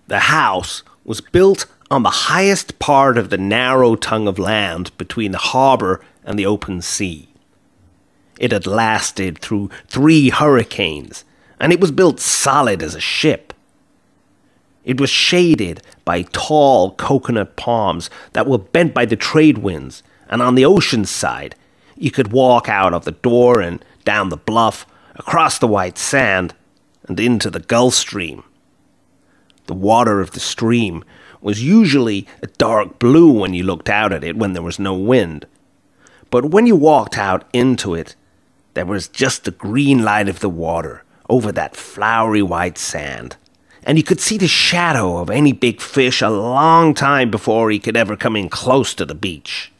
The house was built on the highest part of the narrow tongue of land between the harbour and the open sea. It had lasted through 3 hurricanes, and it was built solid as a ship. It was shaded by tall coconut palms that were bent by the trade winds, and on the ocean side, you could walk out of the door and down the bluff, across the white sand, and into the Gulf Stream. The water of the stream was usually a dark blue when you looked out at it when there was no wind. But when you walked out into it, there was just the green light of the water over that flowery white sand, and you could see the shadow of any big fish a long time before he could ever come in close to the beach.